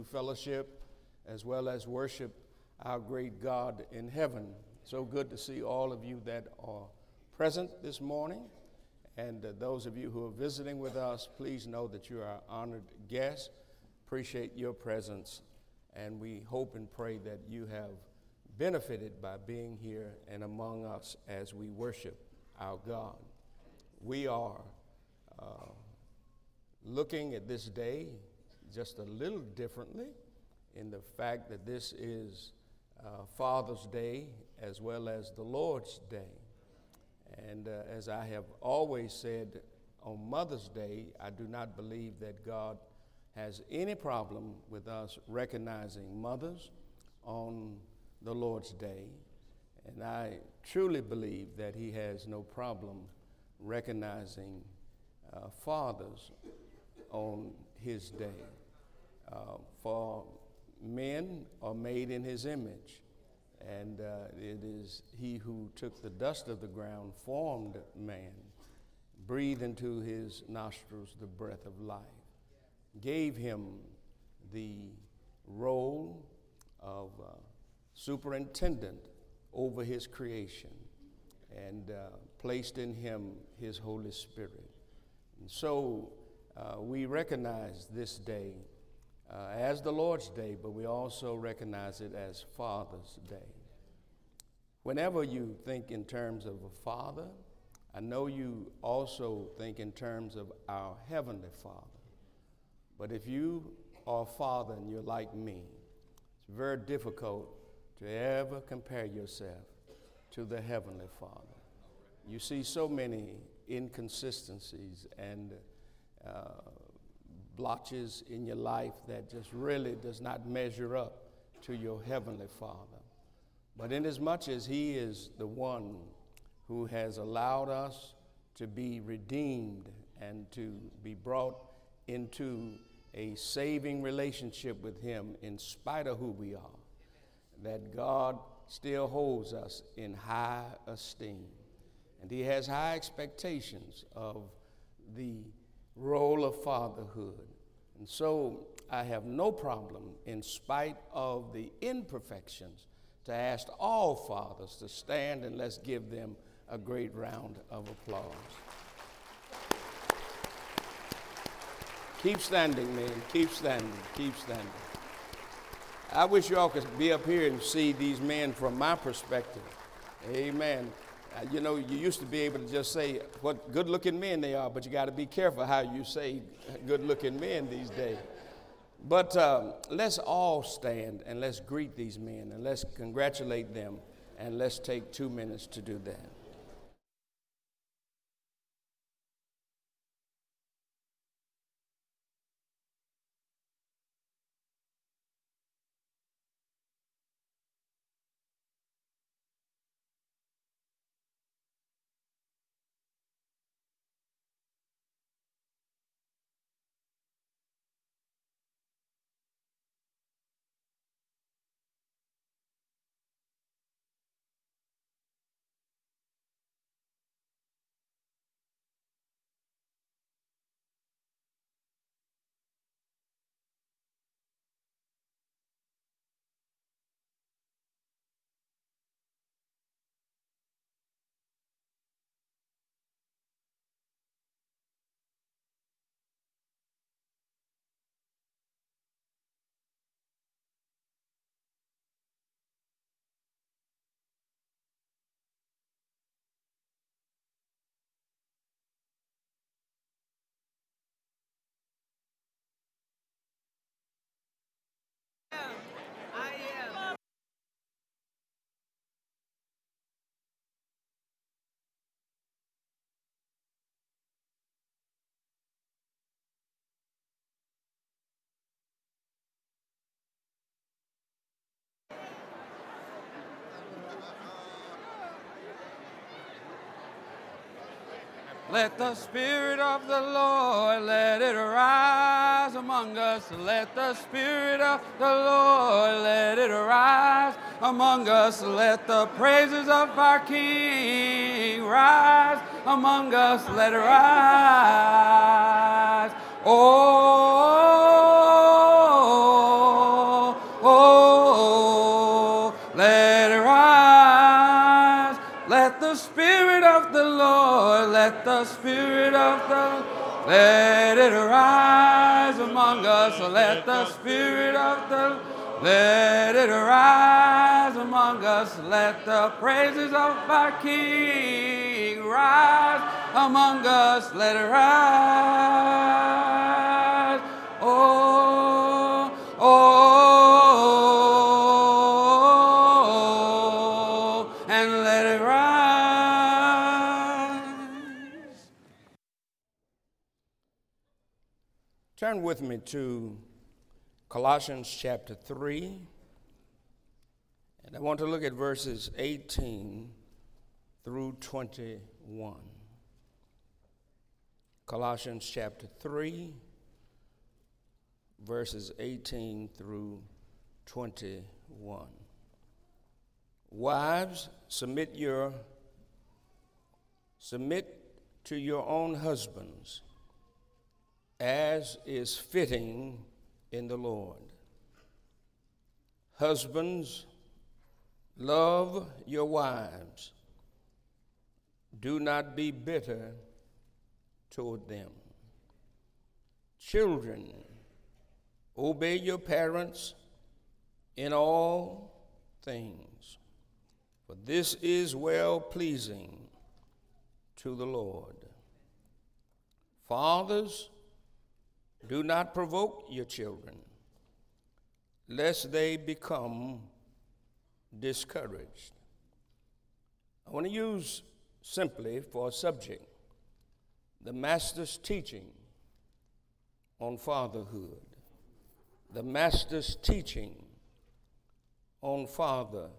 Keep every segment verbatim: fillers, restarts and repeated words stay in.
fellowship as well as worship our great God in heaven. So good to see all of you that are present this morning. And uh, those of you who are visiting with us, please know that you are our honored guests. Appreciate your presence, and we hope and pray that you have benefited by being here and among us as we worship our God. We are uh, looking at this day just a little differently in the fact that this is uh, Father's Day as well as the Lord's Day. And uh, as I have always said on Mother's Day, I do not believe that God has any problem with us recognizing mothers on the Lord's Day. And I truly believe that he has no problem recognizing uh, fathers on his day. Uh, for men are made in his image, and uh, it is he who took the dust of the ground, formed man, breathed into his nostrils the breath of life, gave him the role of uh, superintendent over his creation, and uh, placed in him his Holy Spirit. And so uh, we recognize this day uh, as the Lord's Day, but we also recognize it as Father's Day. Whenever you think in terms of a father, I know you also think in terms of our Heavenly Father. But if you are a father and you're like me, it's very difficult to ever compare yourself to the Heavenly Father. You see so many inconsistencies and uh, blotches in your life that just really does not measure up to your Heavenly Father. But inasmuch as he is the one who has allowed us to be redeemed and to be brought into a saving relationship with him in spite of who we are, that God still holds us in high esteem. And he has high expectations of the role of fatherhood. And so I have no problem, in spite of the imperfections, to ask all fathers to stand, and let's give them a great round of applause. Keep standing, men. Keep standing. Keep standing. I wish you all could be up here and see these men from my perspective. Amen. Uh, you know, you used to be able to just say what good-looking men they are, but you got to be careful how you say good-looking men these days. But um, let's all stand and let's greet these men and let's congratulate them, and let's take two minutes to do that. Let the Spirit of the Lord, let it arise among us. Let the Spirit of the Lord, let it arise among us. Let the praises of our King rise among us. Let it rise. Oh, let it arise among us. Let the Spirit of the let it arise among us. Let the praises of our King rise among us. Let it rise. Oh, oh, and let it rise. Turn with me to Colossians chapter three, and I want to look at verses eighteen through twenty-one. Colossians chapter three, verses eighteen through twenty-one. Wives, submit your submit to your own husbands, as is fitting in the Lord. Husbands, love your wives. Do not be bitter toward them. Children, obey your parents in all things, for this is well-pleasing to the Lord. Fathers, do not provoke your children, lest they become discouraged. I want to use simply for a subject the Master's teaching on fatherhood. The Master's teaching on fatherhood.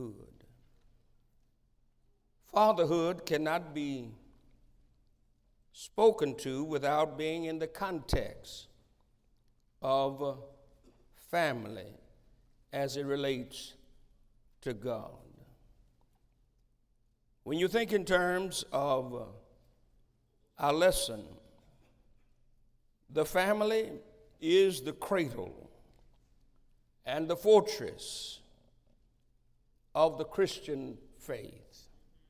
Fatherhood cannot be spoken to without being in the context of family as it relates to God. When you think in terms of our lesson, the family is the cradle and the fortress of the Christian faith.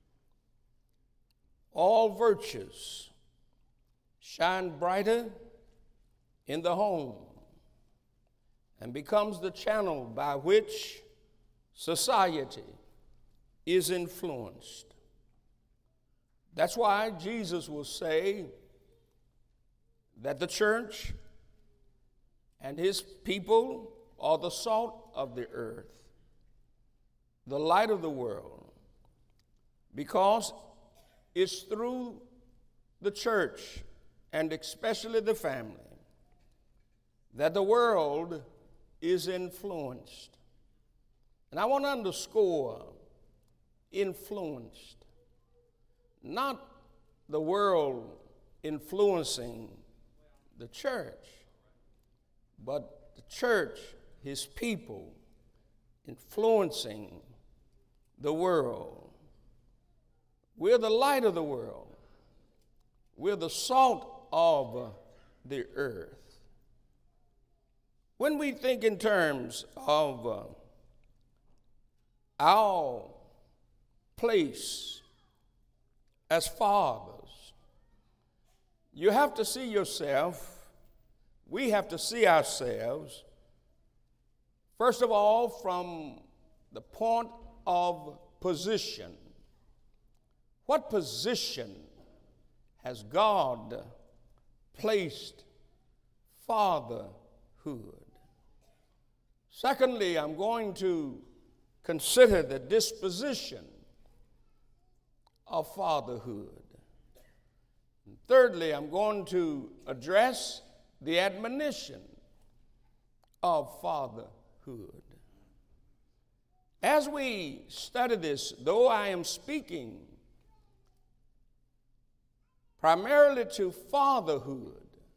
All virtues shine brighter in the home and becomes the channel by which society is influenced. That's why Jesus will say that the church and his people are the salt of the earth, the light of the world, because it's through the church, and especially the family, that the world is influenced. And I want to underscore influenced. Not the world influencing the church, but the church, his people, influencing the world. We're the light of the world. We're the salt of the earth. When we think in terms of uh, our place as fathers, you have to see yourself, we have to see ourselves, first of all, from the point of position. What position has God placed fatherhood? Secondly, I'm going to consider the disposition of fatherhood. And thirdly, I'm going to address the admonition of fatherhood. As we study this, though I am speaking primarily to fatherhood,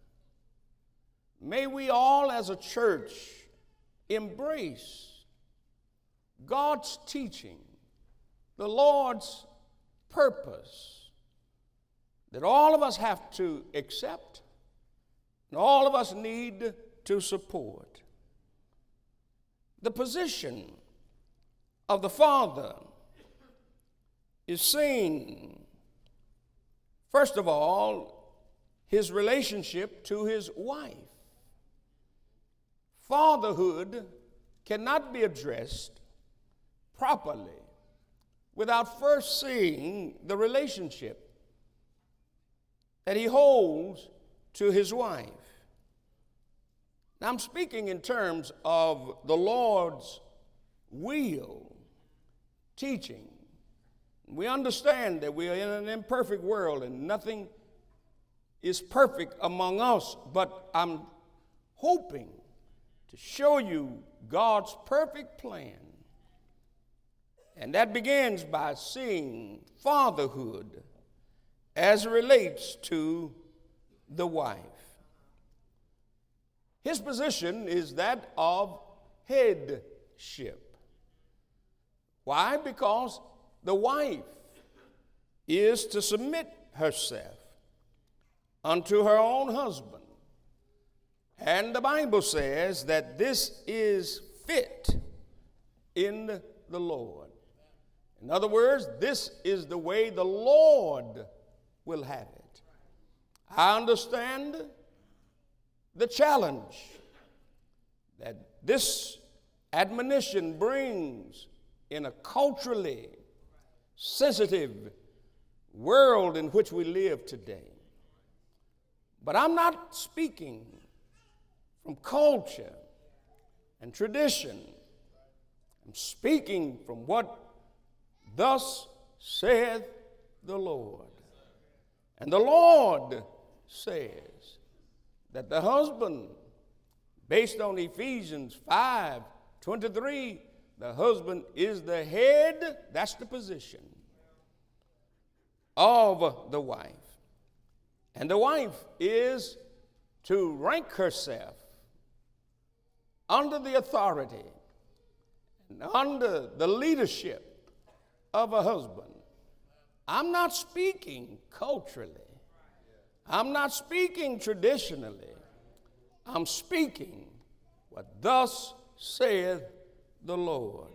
may we all as a church embrace God's teaching, the Lord's purpose, that all of us have to accept and all of us need to support. The position of the father is seen, first of all, his relationship to his wife. Fatherhood cannot be addressed properly without first seeing the relationship that he holds to his wife. Now, I'm speaking in terms of the Lord's will, teaching. We understand that we are in an imperfect world and nothing is perfect among us, but I'm hoping to show you God's perfect plan. And that begins by seeing fatherhood as it relates to the wife. His position is that of headship. Why? Because the wife is to submit herself unto her own husband. And the Bible says that this is fit in the Lord. In other words, this is the way the Lord will have it. I understand the challenge that this admonition brings in a culturally sensitive world in which we live today. But I'm not speaking from culture and tradition. I'm speaking from what thus saith the Lord. And the Lord says that the husband, based on Ephesians five twenty-three, the husband is the head, that's the position, of the wife. And the wife is to rank herself under the authority and under the leadership of a husband. I'm not speaking culturally. I'm not speaking traditionally. I'm speaking what thus saith the Lord.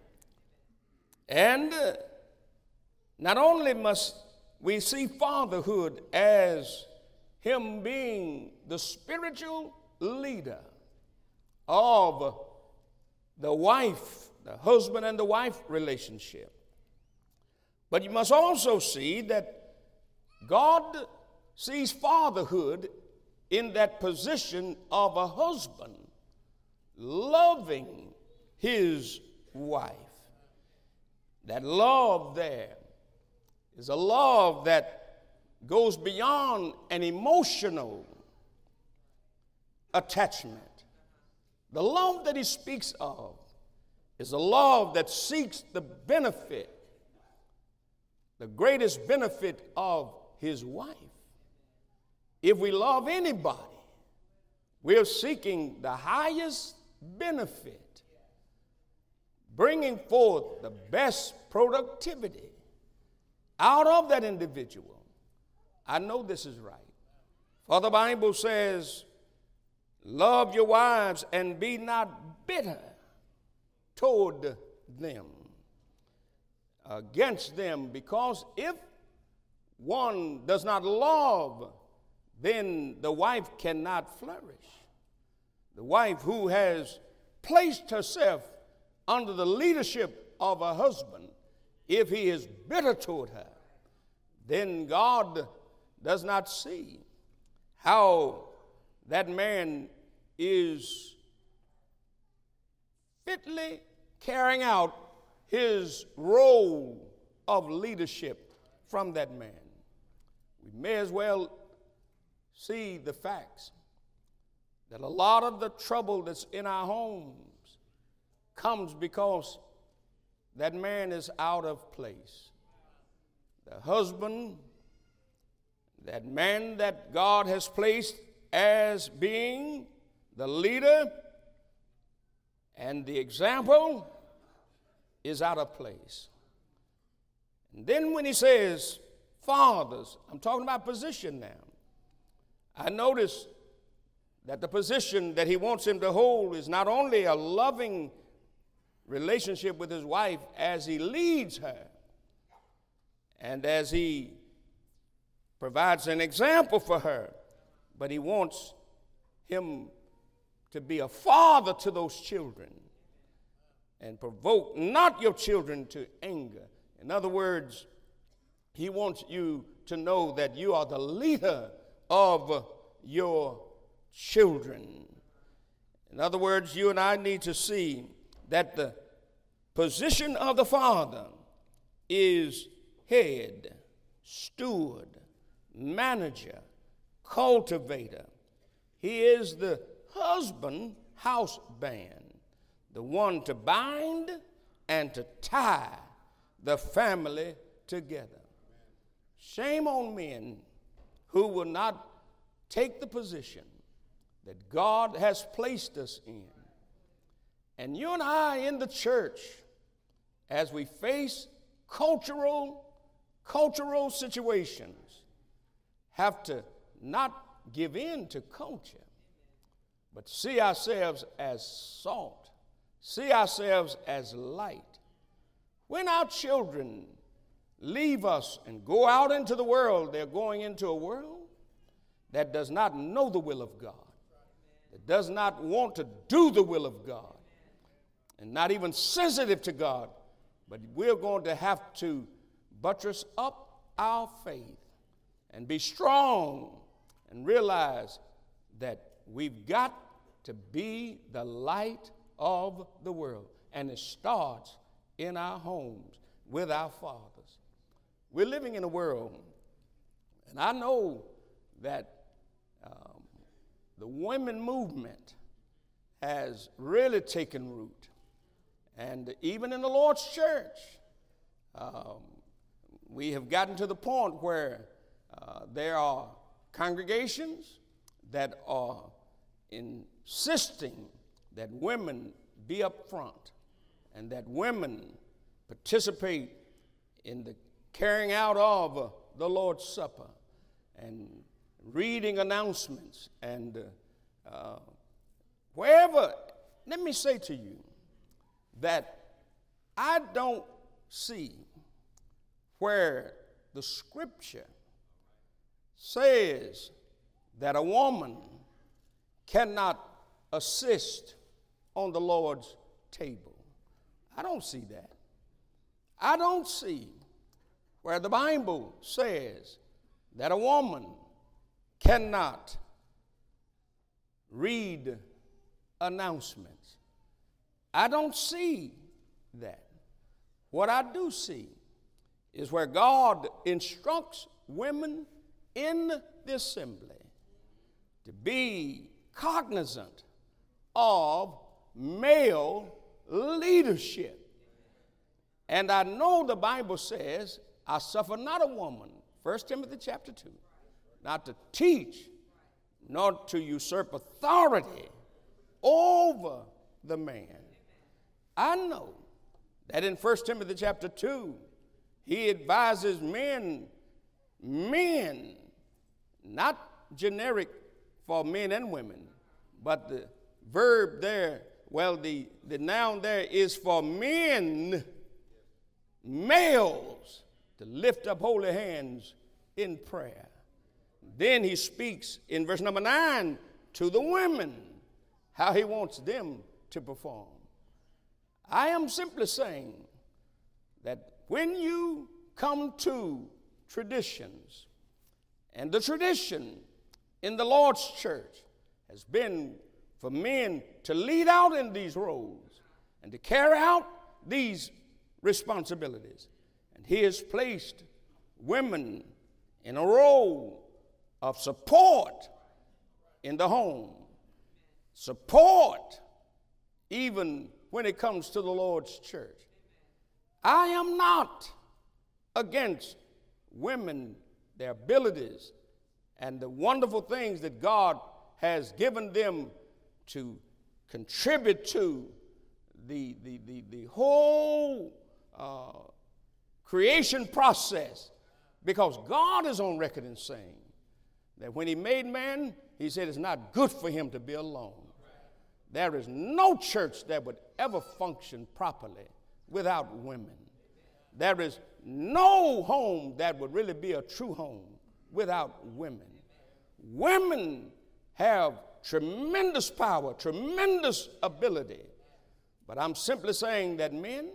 And uh, not only must we see fatherhood as him being the spiritual leader of the wife, the husband and the wife relationship, but you must also see that God sees fatherhood in that position of a husband loving his wife. That love there is a love that goes beyond an emotional attachment. The love that he speaks of is a love that seeks the benefit, the greatest benefit of his wife. If we love anybody, we're seeking the highest benefit, bringing forth the best productivity out of that individual. I know this is right. For the Bible says, love your wives and be not bitter toward them, against them, because if one does not love, then the wife cannot flourish. The wife who has placed herself under the leadership of a husband, if he is bitter toward her, then God does not see how that man is fitly carrying out his role of leadership from that man. We may as well see the facts that a lot of the trouble that's in our homes comes because that man is out of place. The husband, that man that God has placed as being the leader and the example, is out of place. And then when he says fathers, I'm talking about position now. I notice that the position that he wants him to hold is not only a loving relationship with his wife as he leads her and as he provides an example for her, but he wants him to be a father to those children and provoke not your children to anger. In other words, he wants you to know that you are the leader of your children. In other words, you and I need to see that the position of the father is head, steward, manager, cultivator. He is the husband, house band, the one to bind and to tie the family together. Shame on men who will not take the position that God has placed us in. And you and I in the church, as we face cultural, cultural situations, have to not give in to culture, but see ourselves as salt, see ourselves as light. When our children leave us and go out into the world, they're going into a world that does not know the will of God, that does not want to do the will of God, and not even sensitive to God. But we're going to have to buttress up our faith and be strong and realize that we've got to be the light of the world. And it starts in our homes with our fathers. We're living in a world, and I know that um, the women movement has really taken root. And even in the Lord's church, um, we have gotten to the point where uh, there are congregations that are insisting that women be up front and that women participate in the carrying out of uh, the Lord's Supper and reading announcements and uh, uh, wherever. Let me say to you that I don't see where the scripture says that a woman cannot assist on the Lord's table. I don't see that. I don't see where the Bible says that a woman cannot read announcements. I don't see that. What I do see is where God instructs women in the assembly to be cognizant of male leadership. And I know the Bible says, I suffer not a woman, First Timothy chapter two, not to teach, nor to usurp authority over the man. I know that in First Timothy chapter two, he advises men, men, not generic for men and women, but the verb there, well, the, the noun there is for men, males, to lift up holy hands in prayer. Then he speaks in verse number nine to the women, how he wants them to perform. I am simply saying that when you come to traditions, and the tradition in the Lord's church has been for men to lead out in these roles and to carry out these responsibilities. And he has placed women in a role of support in the home, support even when it comes to the Lord's church. I am not against women, their abilities, and the wonderful things that God has given them to contribute to the, the, the, the whole uh, creation process. Because God is on record in saying that when he made man, he said it's not good for him to be alone. There is no church that would ever function properly without women. There is no home that would really be a true home without women. Women have tremendous power, tremendous ability. But I'm simply saying that men,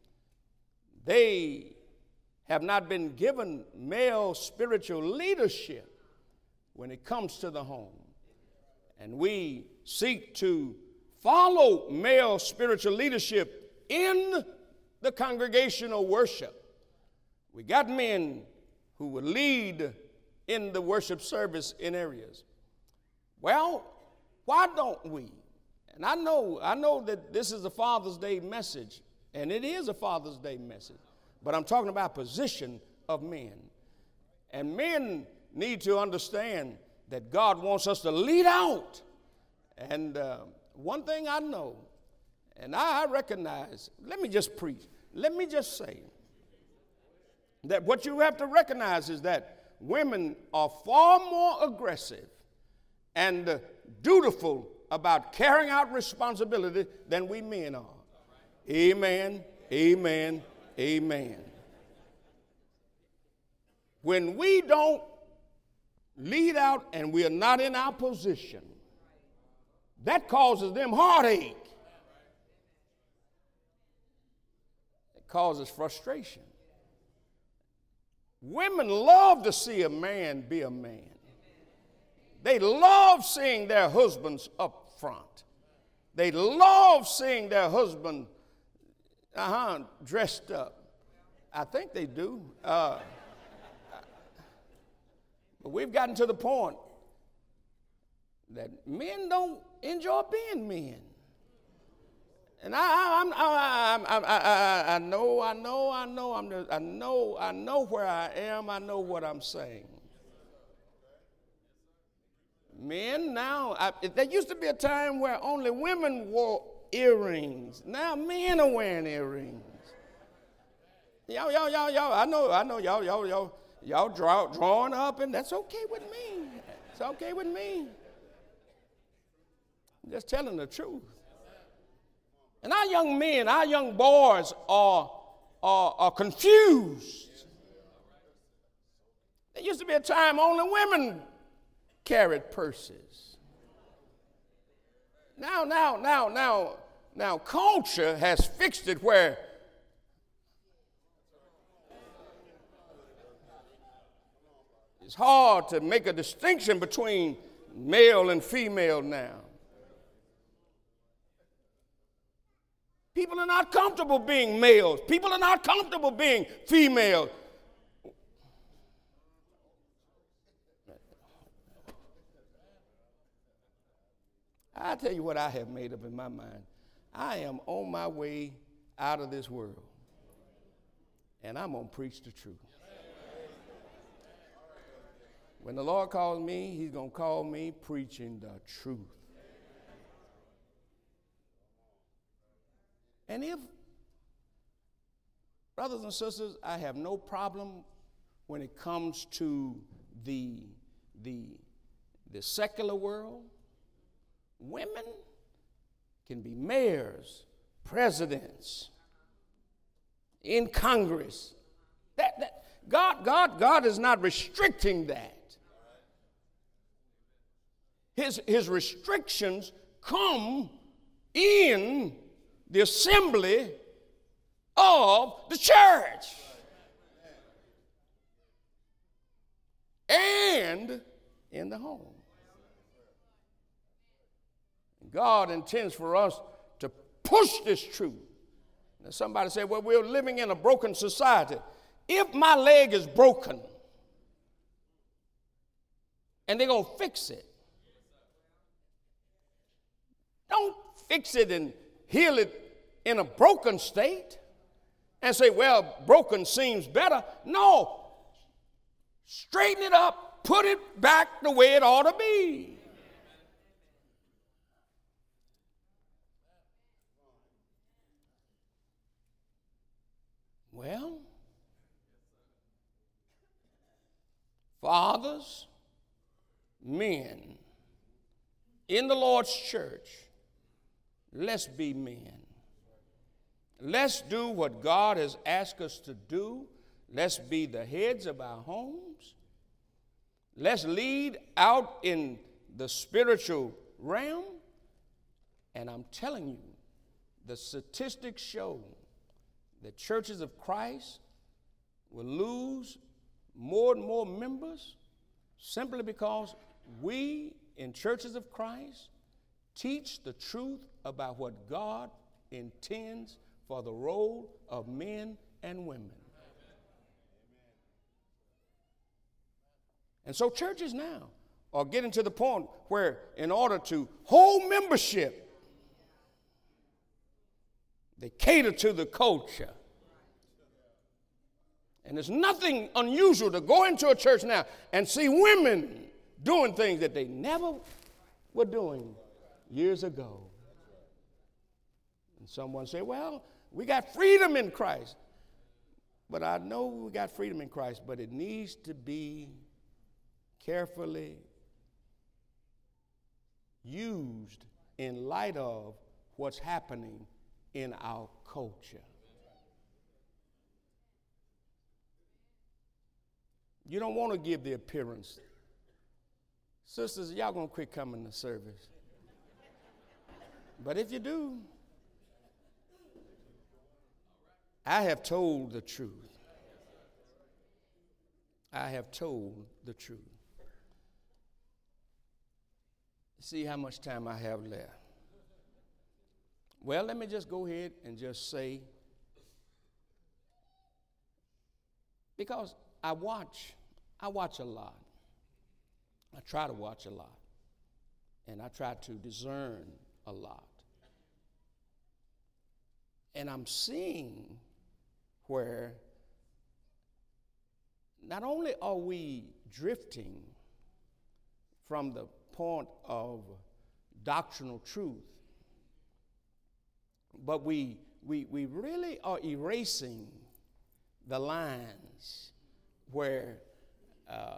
they have not been given male spiritual leadership when it comes to the home. And we seek to follow male spiritual leadership in the congregational worship. We got men who will lead in the worship service in areas. Well, why don't we? And I know, I know that this is a Father's Day message, and it is a Father's Day message, but I'm talking about position of men. And men need to understand that God wants us to lead out. And uh, one thing I know, and I, I recognize, let me just preach, let me just say that what you have to recognize is that women are far more aggressive and uh, dutiful about carrying out responsibility than we men are. Amen, amen, amen. When we don't lead out and we are not in our position, that causes them heartache. It causes frustration. Women love to see a man be a man. They love seeing their husbands up front. They love seeing their husband uh-huh, dressed up. I think they do. Uh, but we've gotten to the point that men don't enjoy being men. And I, I, I, I, I, I, I know, I know, I know, I'm just, I know, I know where I am. I know what I'm saying. Men now, I, there used to be a time where only women wore earrings. Now men are wearing earrings. Y'all, y'all, y'all, y'all. I know, I know, y'all, y'all, y'all, y'all draw, drawing up, and that's okay with me. It's okay with me. I'm just telling the truth. And our young men, our young boys are, are, are confused. There used to be a time only women carried purses. Now, now, now, now, now, culture has fixed it where it's hard to make a distinction between male and female now. People are not comfortable being males. People are not comfortable being females. I tell you what I have made up in my mind. I am on my way out of this world, and I'm going to preach the truth. When the Lord calls me, he's going to call me preaching the truth. And if, brothers and sisters, I have no problem when it comes to the, the, the secular world. Women can be mayors, presidents, in Congress. That, that, God, God, God is not restricting that. His, his restrictions come in the assembly of the church. And in the home. God intends for us to push this truth. Now somebody said, well, we're living in a broken society. If my leg is broken and they're going to fix it, don't fix it and heal it in a broken state and say, well, broken seems better. No. Straighten it up. Put it back the way it ought to be. Well, fathers, men, in the Lord's church, let's be men. Let's do what God has asked us to do. Let's be the heads of our homes. Let's lead out in the spiritual realm, and I'm telling you, the statistics show that churches of Christ will lose more and more members simply because we in churches of Christ teach the truth about what God intends for the role of men and women. And so churches now are getting to the point where in order to hold membership, they cater to the culture. And there's nothing unusual to go into a church now and see women doing things that they never were doing years ago. And someone say, well, we got freedom in Christ. But I know we got freedom in Christ, but it needs to be carefully used in light of what's happening in our culture. You don't want to give the appearance. Sisters, y'all going to quit coming to service. But if you do, I have told the truth. I have told the truth. See how much time I have left. Well, let me just go ahead and just say, because I watch, I watch a lot. I try to watch a lot. And I try to discern a lot. And I'm seeing where not only are we drifting from the point of doctrinal truth, but we, we, we really are erasing the lines where uh,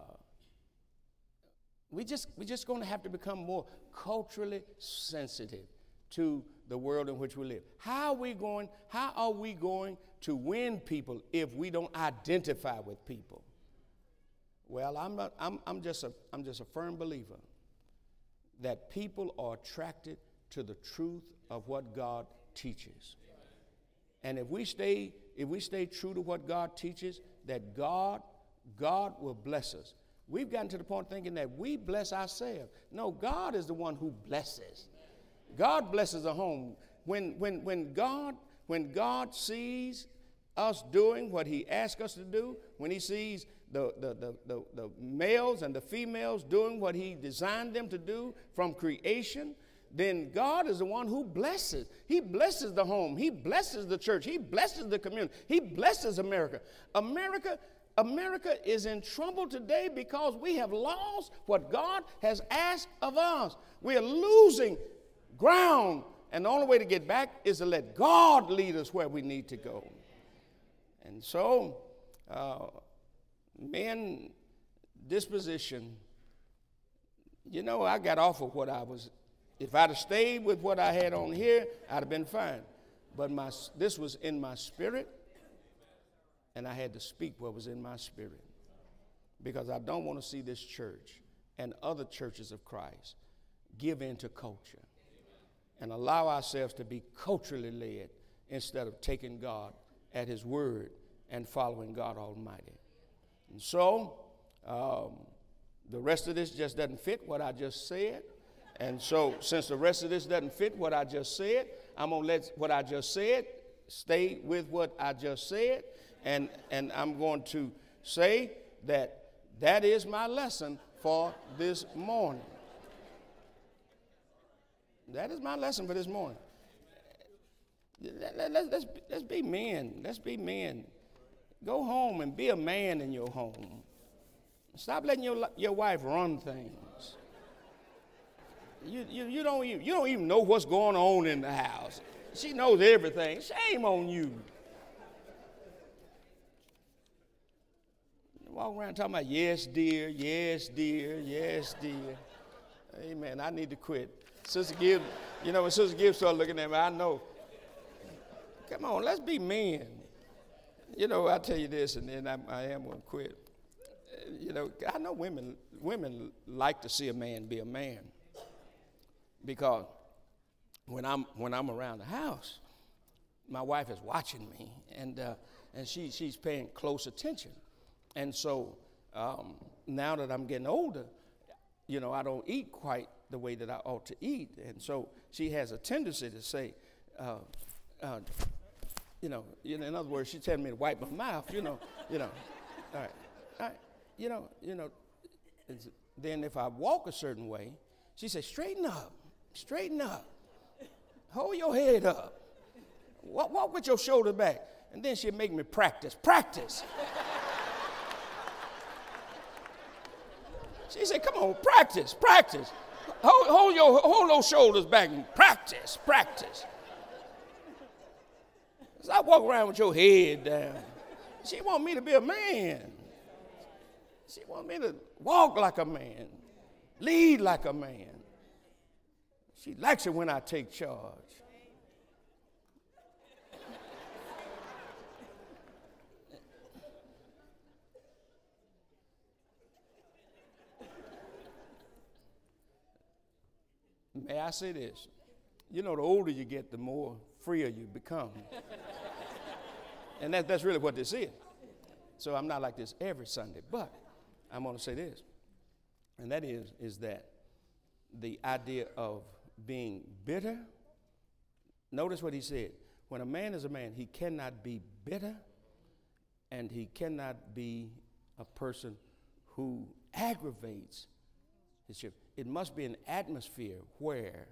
we just, we're just going to have to become more culturally sensitive to the world in which we live. How are we going, how are we going to win people if we don't identify with people? Well, I'm, not, I'm, I'm, just a, I'm just a firm believer that people are attracted to the truth of what God teaches. And if we stay, if we stay true to what God teaches, that God, God will bless us. We've gotten to the point of thinking that we bless ourselves. No, God is the one who blesses. God blesses a home. When, when, when, God, when God sees us doing what he asks us to do, when he sees the, the, the, the, the males and the females doing what he designed them to do from creation, then God is the one who blesses. He blesses the home. He blesses the church. He blesses the community. He blesses America. America, America is in trouble today because we have lost what God has asked of us. We are losing ground, and the only way to get back is to let God lead us where we need to go. And so, uh, men disposition, you know, I got off of what I was. If I'd have stayed with what I had on here, I'd have been fine. But my, this was in my spirit, and I had to speak what was in my spirit. Because I don't want to see this church and other churches of Christ give in to culture and allow ourselves to be culturally led instead of taking God at his word and following God Almighty. And so, um, the rest of this just doesn't fit what I just said. And so, since the rest of this doesn't fit what I just said, I'm going to let what I just said stay with what I just said. And, and I'm going to say that that is my lesson for this morning. That is my lesson for this morning. Let, let, let, let's, let's be men. Let's be men. Go home and be a man in your home. Stop letting your, your wife run things. You, you, you, don't even, you don't even know what's going on in the house. She knows everything. Shame on you. You walk around talking about, yes, dear, yes, dear, yes, dear. Amen. I need to quit. Sister Gibbs, you know, when Sister Gibbs started looking at me, I know. Come on, let's be men. You know, I'll tell you this, and then I, I am going to quit. you know, I know women women like to see a man be a man, because when I'm when I'm around the house, my wife is watching me, and uh, and she she's paying close attention, and so um, now that I'm getting older, you know, I don't eat quite the way that I ought to eat, and so she has a tendency to say, uh, uh, you know, in other words, she's telling me to wipe my mouth, you know, you know, all right, all right, you know, you know. Then if I walk a certain way, she says, straighten up, straighten up, hold your head up, walk, walk with your shoulder back, and then she'll make me practice, practice. She said, come on, practice, practice. Hold, hold, your, hold those shoulders back and practice, practice. Stop walking around with your head down. She want me to be a man. She want me to walk like a man, lead like a man. She likes it when I take charge. May I say this? You know, the older you get, the more freer you become. And that, that's really what this is. So I'm not like this every Sunday, but I'm going to say this, and that is, is that the idea of being bitter, notice what he said. When a man is a man, he cannot be bitter, and he cannot be a person who aggravates his children. It must be an atmosphere where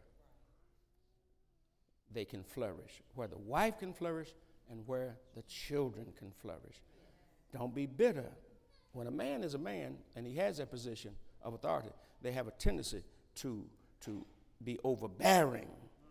they can flourish, where the wife can flourish and where the children can flourish. Don't be bitter. When a man is a man and he has that position of authority, they have a tendency to, to be overbearing,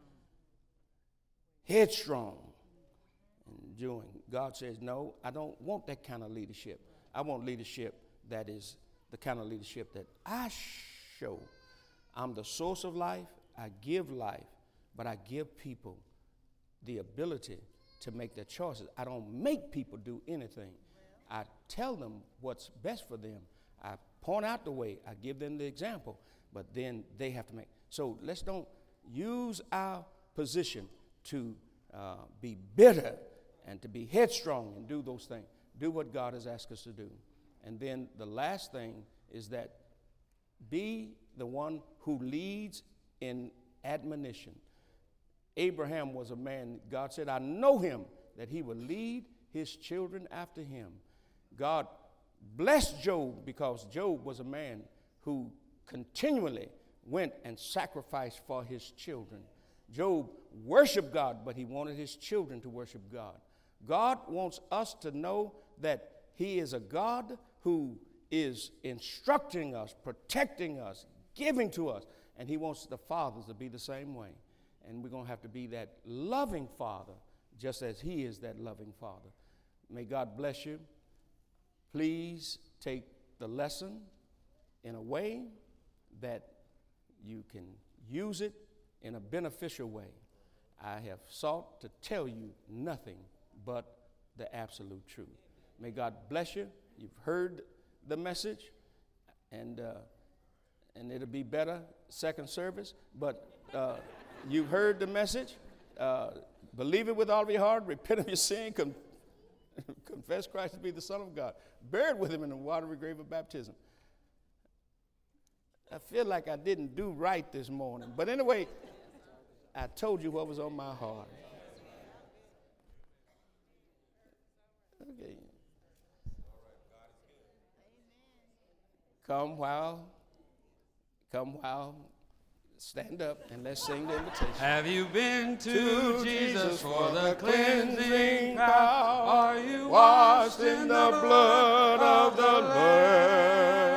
headstrong. And doing. God says, no, I don't want that kind of leadership. I want leadership that is the kind of leadership that I show. I'm the source of life. I give life, but I give people the ability to make their choices. I don't make people do anything. I tell them what's best for them. I point out the way. I give them the example, but then they have to make. So let's don't use our position to uh, be bitter and to be headstrong and do those things. Do what God has asked us to do. And then the last thing is that be the one who leads in admonition. Abraham was a man, God said, I know him, that he will lead his children after him. God blessed Job because Job was a man who continually went and sacrificed for his children. Job worshiped God, but he wanted his children to worship God. God wants us to know that he is a God who is instructing us, protecting us, giving to us, and he wants the fathers to be the same way. And we're going to have to be that loving father, just as he is that loving father. May God bless you. Please take the lesson in a way that you can use it in a beneficial way. I have sought to tell you nothing but the absolute truth. May God bless you. You've heard the message, and uh, and it'll be better second service, but uh, you've heard the message. Uh, believe it with all of your heart, repent of your sin, con- confess Christ to be the Son of God, buried with him in the watery grave of baptism. I feel like I didn't do right this morning, but anyway, I told you what was on my heart. Okay. Come while, come while, stand up and let's sing the invitation. Have you been to, to Jesus for the cleansing cleansing power? power? Are you Washed in the blood of the Lamb?